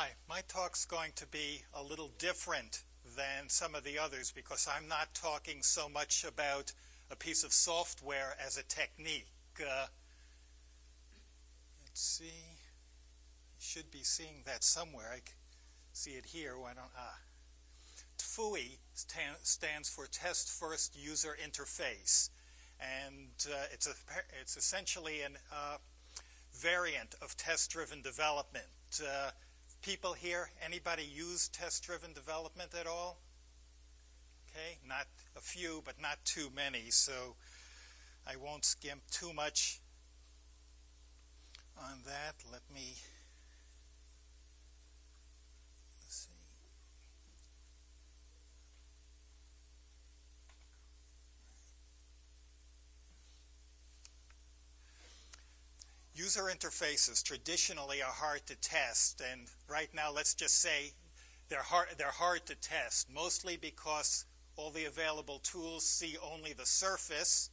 Hi, my talk's going to be a little different than some of the others because I'm not talking so much about a piece of software as a technique. Let's see. You should be seeing that somewhere. I see it here. Why don't TFUI stands for Test First User Interface, and it's essentially an variant of test-driven development. People here, anybody use test-driven development at all? Okay, not a few, but not too many, so I won't skimp too much on that. Let's see. User interfaces traditionally are hard to test, and right now let's just say they're hard to test, mostly because all the available tools see only the surface,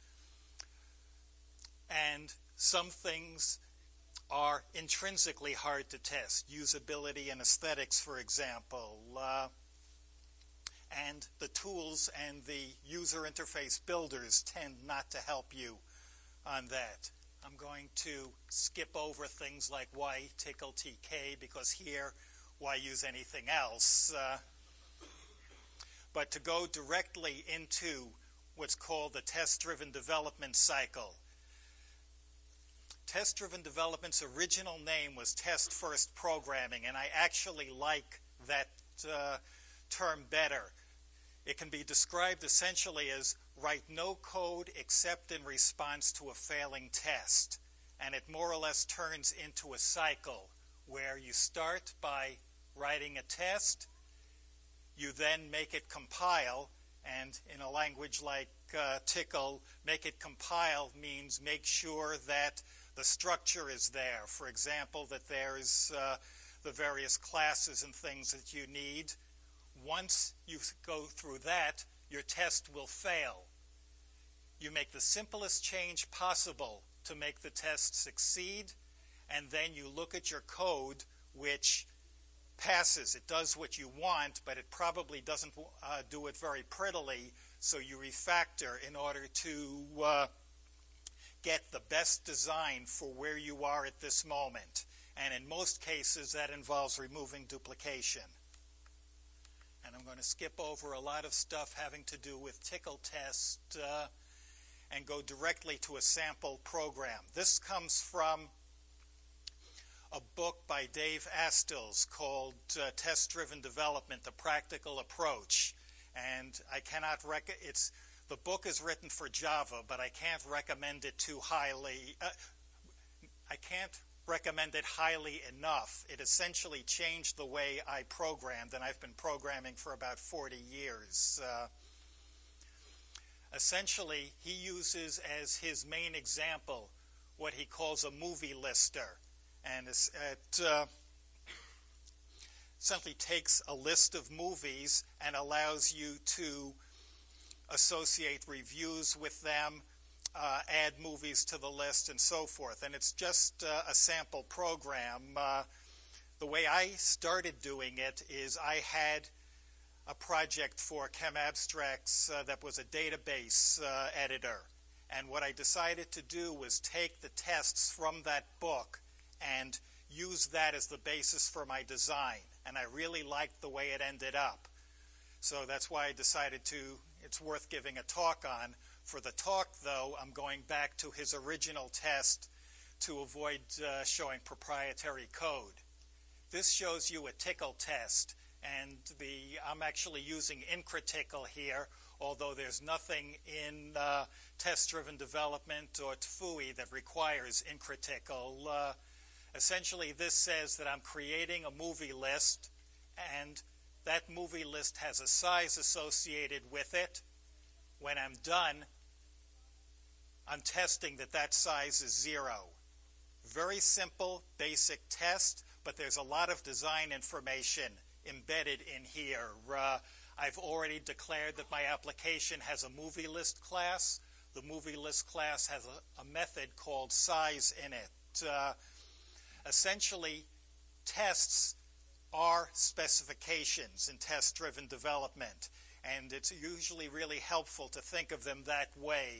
and some things are intrinsically hard to test, usability and aesthetics, for example, and the tools and the user interface builders tend not to help you on that. I'm going to skip over things like why tickle TK because here, why use anything else? But to go directly into what's called the test-driven development cycle. Test-driven development's original name was test-first programming, and I actually like that term better. It can be described essentially as write no code except in response to a failing test. And it more or less turns into a cycle where you start by writing a test, you then make it compile, and in a language like Tickle, make it compile means make sure that the structure is there. For example, that there's the various classes and things that you need. Once you go through that, your test will fail. You make the simplest change possible to make the test succeed, and then you look at your code, which passes. It does what you want, but it probably doesn't do it very prettily, so you refactor in order to get the best design for where you are at this moment. And in most cases, that involves removing duplication. And I'm going to skip over a lot of stuff having to do with tickle test and go directly to a sample program. This comes from a book by Dave Astills called Test-Driven Development, The Practical Approach. And I cannot the book is written for Java, but I can't recommend it too highly. I can't recommend it highly enough. It essentially changed the way I programmed, and I've been programming for about 40 years. Essentially, he uses as his main example what he calls a movie lister. And it essentially takes a list of movies and allows you to associate reviews with them, add movies to the list, and so forth. And it's just a sample program. The way I started doing it is I had a project for ChemAbstracts that was a database editor. And what I decided to do was take the tests from that book and use that as the basis for my design. And I really liked the way it ended up. So that's why I decided it's worth giving a talk on. For the talk, though, I'm going back to his original test to avoid showing proprietary code. This shows you a tickle test, and I'm actually using Incretickle here, although there's nothing in test-driven development or TFUI that requires Incretickle. Essentially, this says that I'm creating a movie list, and that movie list has a size associated with it. When I'm done, I'm testing that size is 0. Very simple, basic test, but there's a lot of design information embedded in here. I've already declared that my application has a movie list class. The movie list class has a method called size in it. Essentially, tests are specifications in test-driven development, and it's usually really helpful to think of them that way.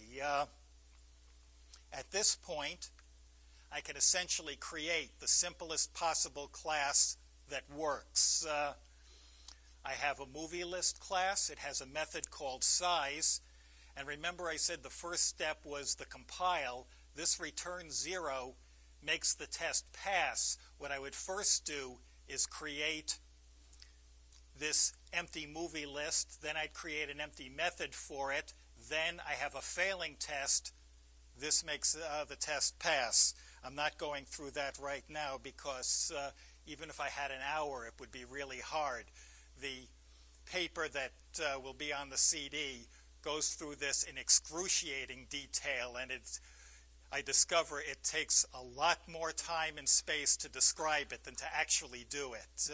At this point, I can essentially create the simplest possible class that works. I have a movie list class. It has a method called size. And remember I said the first step was the compile. This return 0 makes the test pass. What I would first do is create this empty movie list. Then I'd create an empty method for it. Then I have a failing test. This makes the test pass. I'm not going through that right now because even if I had an hour, it would be really hard. The paper that will be on the CD goes through this in excruciating detail, and I discover it takes a lot more time and space to describe it than to actually do it.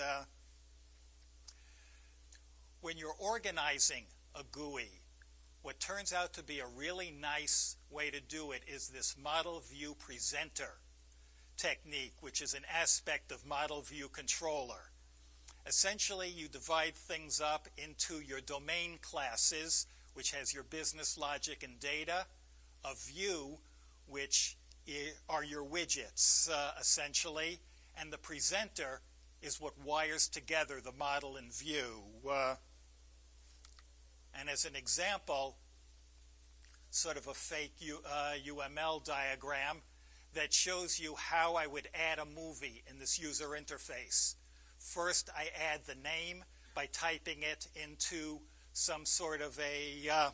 When you're organizing a GUI, what turns out to be a really nice way to do it is this model view presenter technique, which is an aspect of model view controller. Essentially, you divide things up into your domain classes, which has your business logic and data, a view, which are your widgets, essentially, and the presenter is what wires together the model and view. And as an example, sort of a fake UML diagram that shows you how I would add a movie in this user interface. First, I add the name by typing it into some sort of a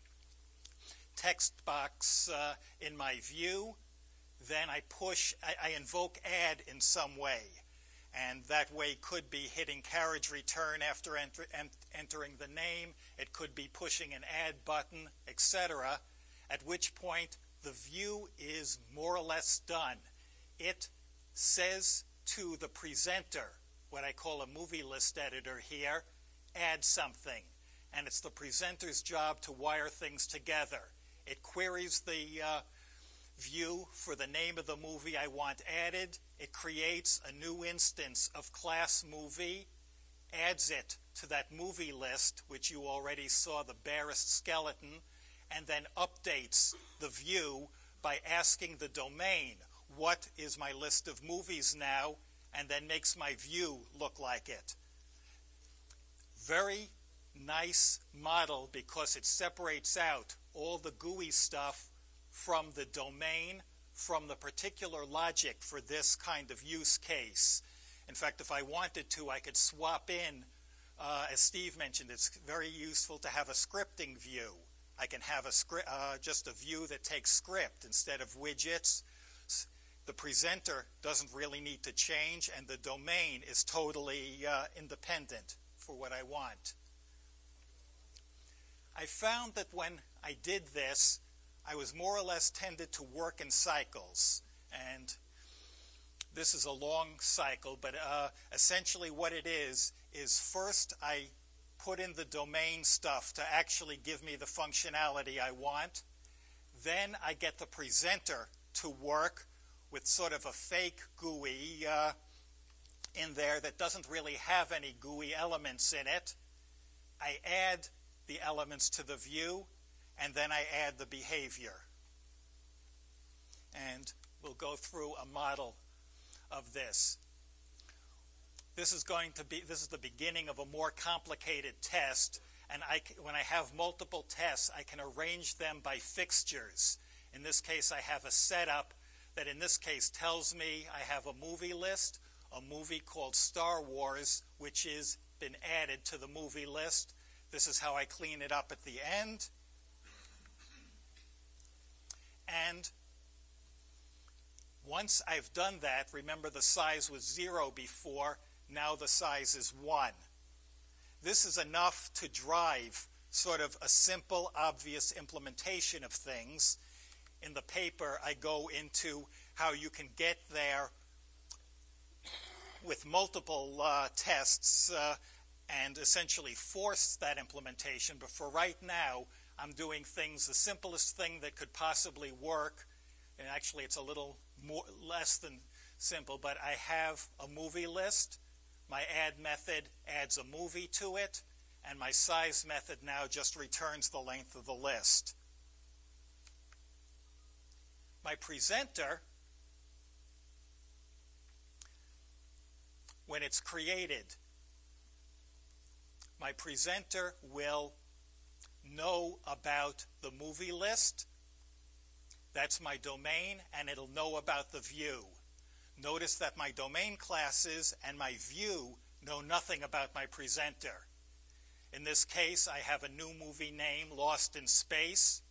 text box in my view. Then I invoke add in some way. And that way could be hitting carriage return after entering the name. It could be pushing an add button, etc. At which point the view is more or less done. It says to the presenter, what I call a movie list editor here, add something. And it's the presenter's job to wire things together. It queries the view for the name of the movie I want added. It creates a new instance of class movie, adds it to that movie list, which you already saw the barest skeleton, and then updates the view by asking the domain, what is my list of movies now, and then makes my view look like it. Very nice model because it separates out all the GUI stuff from the domain, from the particular logic for this kind of use case. In fact, if I wanted to, I could swap in, as Steve mentioned, it's very useful to have a scripting view. I can have just a view that takes script instead of widgets. The presenter doesn't really need to change, and the domain is totally independent for what I want. I found that when I did this, I was more or less tended to work in cycles. And this is a long cycle, but essentially what it is first I put in the domain stuff to actually give me the functionality I want. Then I get the presenter to work with sort of a fake GUI in there that doesn't really have any GUI elements in it. I add the elements to the view, and then I add the behavior. And we'll go through a model of this. This is the beginning of a more complicated test, and when I have multiple tests, I can arrange them by fixtures. In this case, I have a setup that in this case tells me I have a movie list, a movie called Star Wars, which has been added to the movie list. This is how I clean it up at the end. And once I've done that, remember the size was 0 before, now the size is 1. This is enough to drive sort of a simple, obvious implementation of things. In the paper, I go into how you can get there with multiple tests and essentially force that implementation. But for right now, I'm doing things, the simplest thing that could possibly work, and actually it's a little less than simple, but I have a movie list my add method adds a movie to it, and my size method now just returns the length of the list. My presenter, when it's created, my presenter will know about the movie list. That's my domain, and it'll know about the view. Notice that my domain classes and my view know nothing about my presenter. In this case, I have a new movie name, Lost in Space,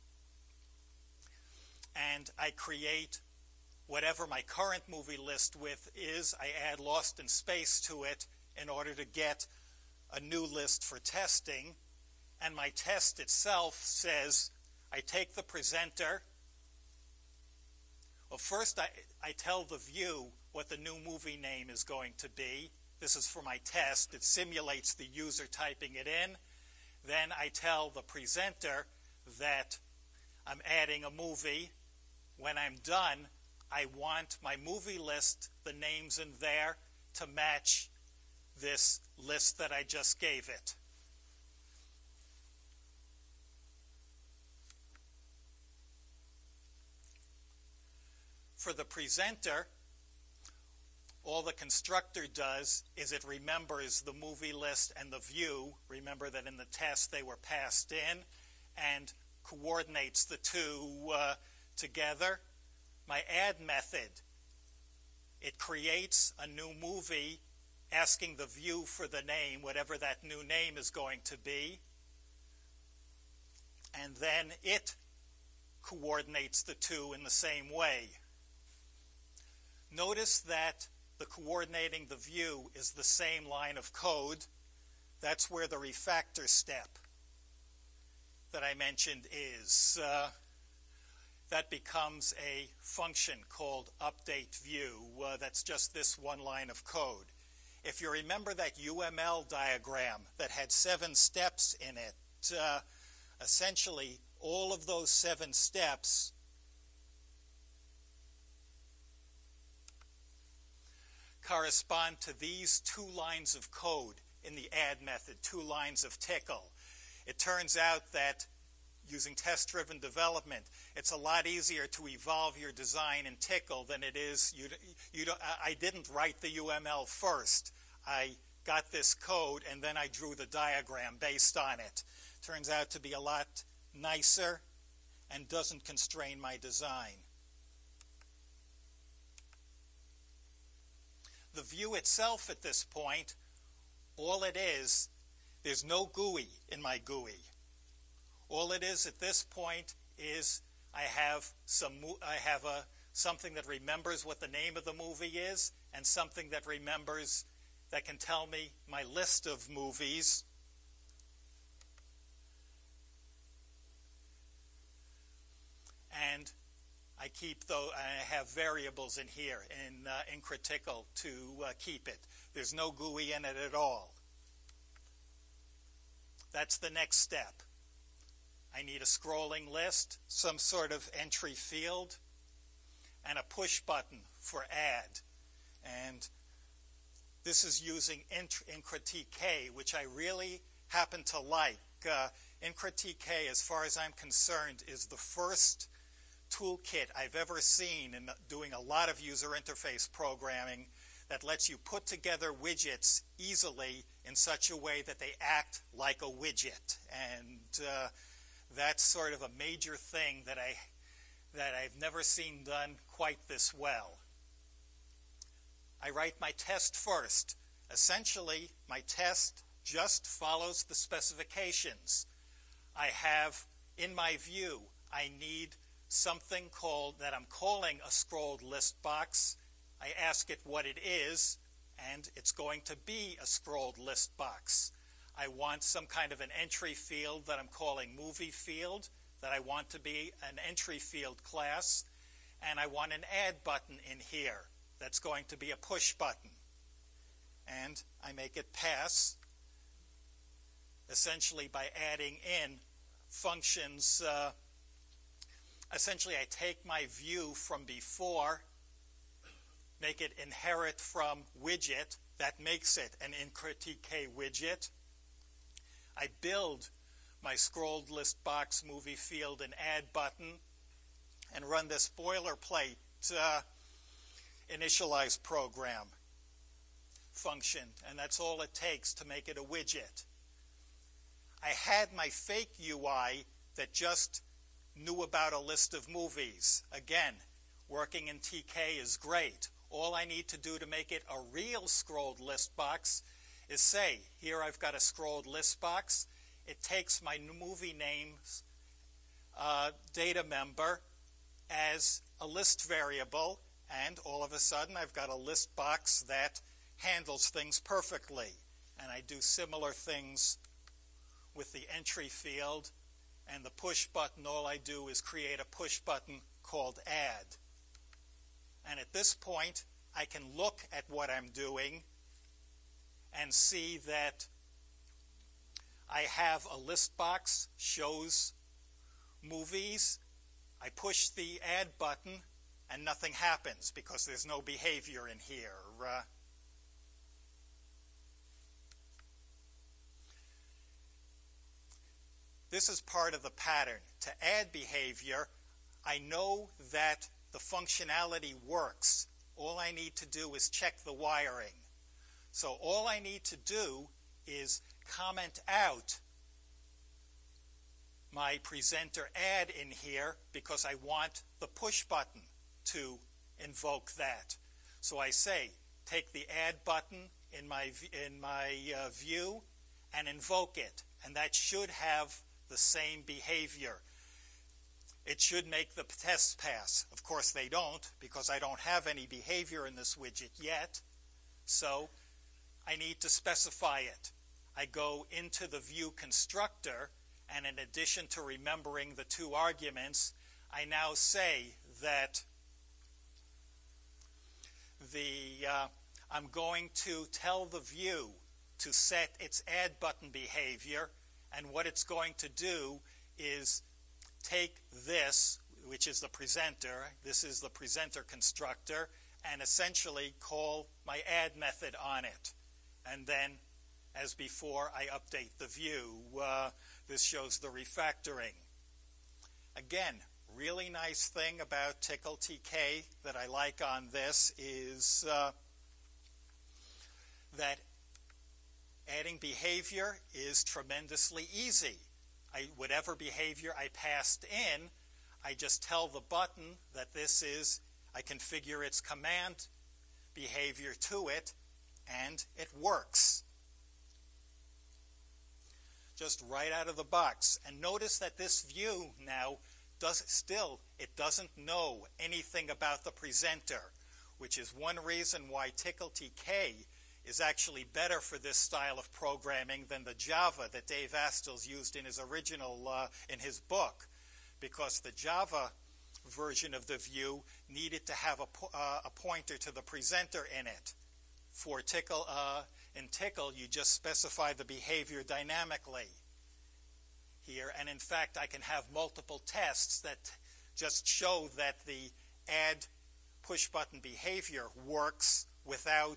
and I create whatever my current movie list with is. I add Lost in Space to it in order to get a new list for testing, and my test itself says I take the presenter. Well, first I tell the view what the new movie name is going to be. This is for my test. It simulates the user typing it in. Then I tell the presenter that I'm adding a movie. When I'm done, I want my movie list, the names in there, to match this list that I just gave it. For the presenter, all the constructor does is it remembers the movie list and the view. Remember that in the test they were passed in, and coordinates the two together. My add method, it creates a new movie asking the view for the name, whatever that new name is going to be, and then it coordinates the two in the same way. Notice that the coordinating the view is the same line of code. That's where the refactor step that I mentioned is. That becomes a function called update view. That's just this one line of code. If you remember that UML diagram that had 7 steps in it, essentially all of those 7 steps correspond to these 2 lines of code in the add method, 2 lines of Tcl. It turns out that using test-driven development, it's a lot easier to evolve your design in Tcl than it is. I didn't write the UML first. I got this code and then I drew the diagram based on it. Turns out to be a lot nicer and doesn't constrain my design. The view itself at this point, all it is, there's no GUI in my GUI. All it is at this point is I have something that remembers what the name of the movie is, and something that that can tell me my list of movies. And I have variables in here in Critical to keep it. There's no GUI in it at all. That's the next step. I need a scrolling list, some sort of entry field, and a push button for add. And this is using IncrTK, which I really happen to like. IncrTK, as far as I'm concerned, is the first toolkit I've ever seen in doing a lot of user interface programming that lets you put together widgets easily in such a way that they act like a widget. And that's sort of a major thing that I've never seen done quite this well. I write my test first. Essentially, my test just follows the specifications. I have, in my view, I need something that I'm calling a scrolled list box. I ask it what it is, and it's going to be a scrolled list box. I want some kind of an entry field that I'm calling movie field, that I want to be an entry field class, and I want an add button in here that's going to be a push button. And I make it pass, essentially by adding in functions. Essentially, I take my view from before, make it inherit from widget, That makes it an IncrTK widget. I build my scrolled list box movie field and add button and run this boilerplate initialize program function, and that's all it takes to make it a widget. I had my fake UI that just knew about a list of movies. Again, working in TK is great. All I need to do to make it a real scrolled list box is say, here I've got a scrolled list box. It takes my movie names data member as a list variable, and all of a sudden I've got a list box that handles things perfectly. And I do similar things with the entry field and the push button. All I do is create a push button called add. And at this point, I can look at what I'm doing and see that I have a list box, shows movies. I push the add button, and nothing happens because there's no behavior in here. This is part of the pattern. To add behavior, I know that the functionality works. All I need to do is check the wiring. So all I need to do is comment out my presenter add in here because I want the push button to invoke that. So I say, take the add button in my view and invoke it. And that should have the same behavior. It should make the tests pass. Of course they don't, because I don't have any behavior in this widget yet. So I need to specify it. I go into the view constructor, and in addition to remembering the two arguments, I now say that I'm going to tell the view to set its add button behavior, and what it's going to do is take this, which is the presenter, this is the presenter constructor, and essentially call my add method on it. And then, as before, I update the view. This shows the refactoring. Again, really nice thing about TickleTK that I like on this is that adding behavior is tremendously easy. Whatever behavior I passed in, I just tell the button that this is, I configure its command behavior to it, and it works. Just right out of the box. And notice that this view now it doesn't know anything about the presenter, which is one reason why TickleTK is actually better for this style of programming than the Java that Dave Astles used in his original, in his book, because the Java version of the view needed to have a pointer to the presenter in it. For Tickle, in Tickle, you just specify the behavior dynamically here, and in fact, I can have multiple tests that just show that the add push button behavior works without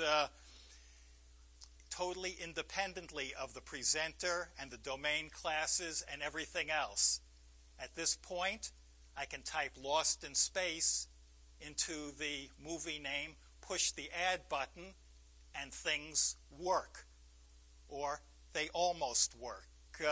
totally independently of the presenter and the domain classes and everything else. At this point, I can type lost in space into the movie name, push the add button, and things work. Or they almost work.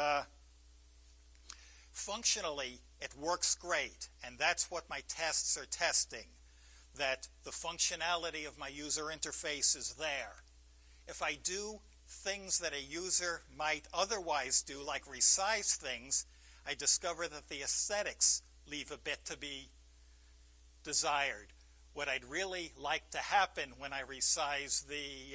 Functionally, it works great, and that's what my tests are testing, that the functionality of my user interface is there. If I do things that a user might otherwise do, like resize things, I discover that the aesthetics leave a bit to be desired. What I'd really like to happen when I resize the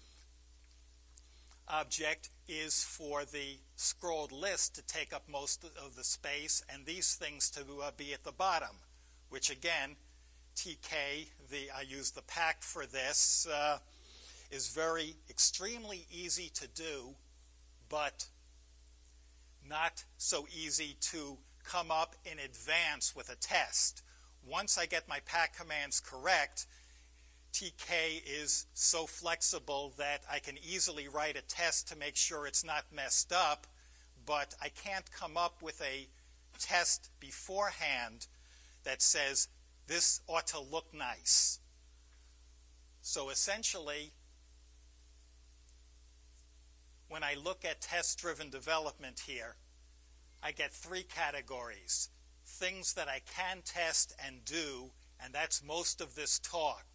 object is for the scrolled list to take up most of the space and these things to be at the bottom, which again, TK, I use the pack for this, is extremely easy to do, but not so easy to come up in advance with a test. Once I get my pack commands correct, TK is so flexible that I can easily write a test to make sure it's not messed up, but I can't come up with a test beforehand that says this ought to look nice. So essentially, when I look at test-driven development here, I get three categories. Things that I can test and do, and that's most of this talk.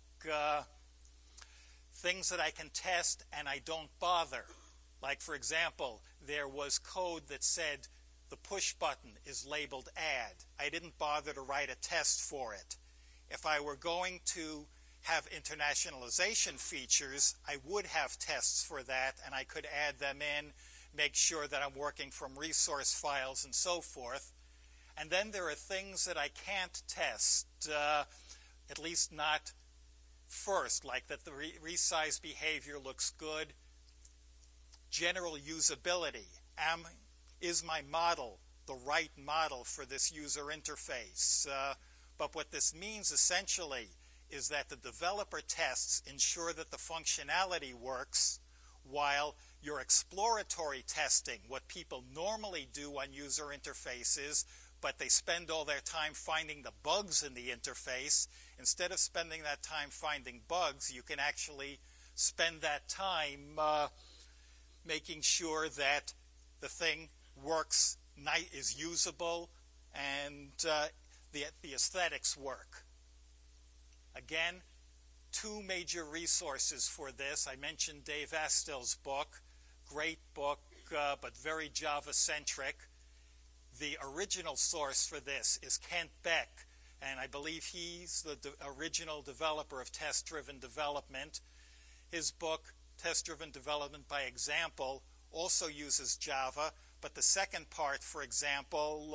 Things that I can test and I don't bother. Like, for example, there was code that said the push button is labeled add. I didn't bother to write a test for it. If I were going to have internationalization features, I would have tests for that, and I could add them in, make sure that I'm working from resource files and so forth. And then there are things that I can't test, at least not first, like that the resize behavior looks good. General usability. Is my model the right model for this user interface? But what this means essentially is that the developer tests ensure that the functionality works, while your exploratory testing, what people normally do on user interfaces, but they spend all their time finding the bugs in the interface, instead of spending that time finding bugs, you can actually spend that time making sure that the thing works, is usable, and the aesthetics work. Again, two major resources for this. I mentioned Dave Astel's book, great book, but very Java-centric. The original source for this is Kent Beck, and I believe he's the original developer of test-driven development. His book, Test-Driven Development by Example, also uses Java, but the second part, for example,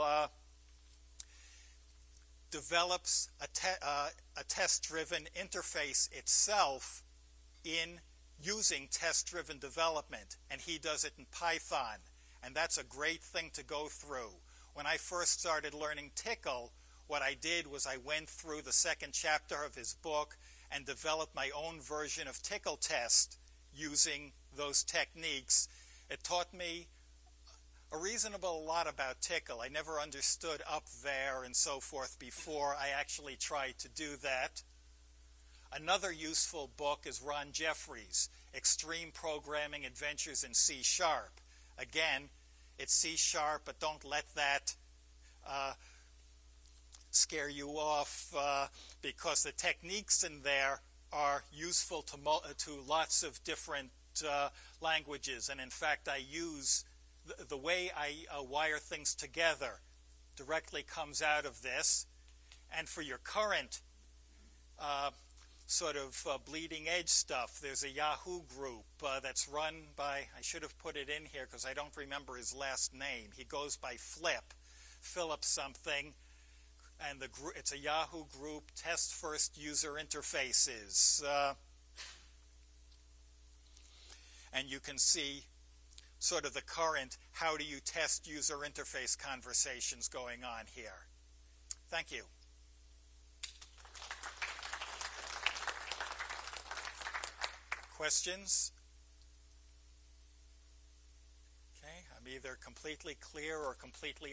develops a test-driven interface itself in using test-driven development, and he does it in Python, and that's a great thing to go through. When I first started learning Tcl, what I did was I went through the second chapter of his book and developed my own version of Tcl test using those techniques. It taught me a reasonable lot about Tcl. I never understood up there and so forth before I actually tried to do that. Another useful book is Ron Jeffries' Extreme Programming Adventures in C#. Again, it's C#, but don't let that scare you off because the techniques in there are useful to lots of different languages. And in fact, I use the way I wire things together directly comes out of this. And for your current sort of bleeding edge stuff, there's a Yahoo group that's run by, I should have put it in here because I don't remember his last name. He goes by Philip something, and it's a Yahoo group, Test First User Interfaces. And you can see sort of the current how do you test user interface conversations going on here. Thank you. Questions? Okay, I'm either completely clear or completely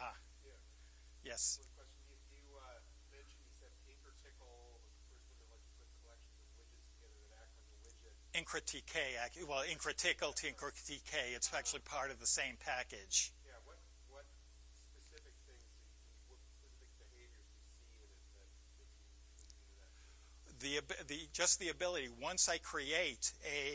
yes. One question. You mentioned, you said IncrTcl was the first one that lets you put collections of widgets together that act like a widget. IncrTK, well, IncrTcl to IncrTK, it's actually part of the same package. Yeah, what specific things, what specific behaviors do you see in it that you do that? Just the ability, once I create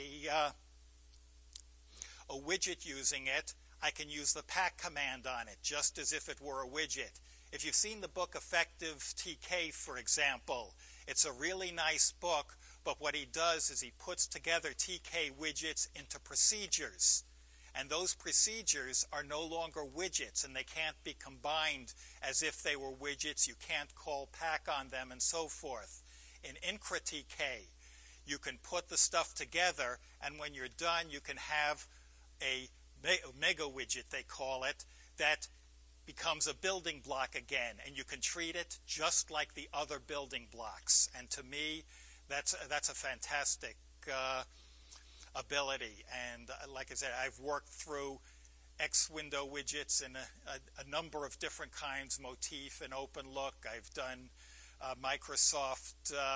a widget using it, I can use the pack command on it, just as if it were a widget. If you've seen the book Effective TK, for example, it's a really nice book, but what he does is he puts together TK widgets into procedures. And those procedures are no longer widgets, and they can't be combined as if they were widgets. You can't call pack on them and so forth. In IncrTK, you can put the stuff together, and when you're done, you can have a mega widget, they call it, that becomes a building block again, and you can treat it just like the other building blocks. And to me, That's a fantastic ability. And like I said, I've worked through X window widgets in a number of different kinds, Motif and OpenLook. I've done Microsoft,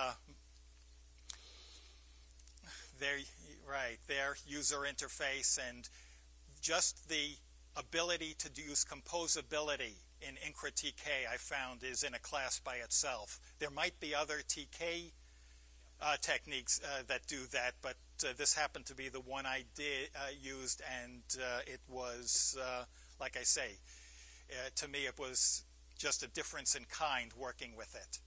their user interface, and just the ability to use composability in Incra TK, I found, is in a class by itself. There might be other TK techniques that do that, but this happened to be the one I used, and it was, like I say, to me it was just a difference in kind working with it.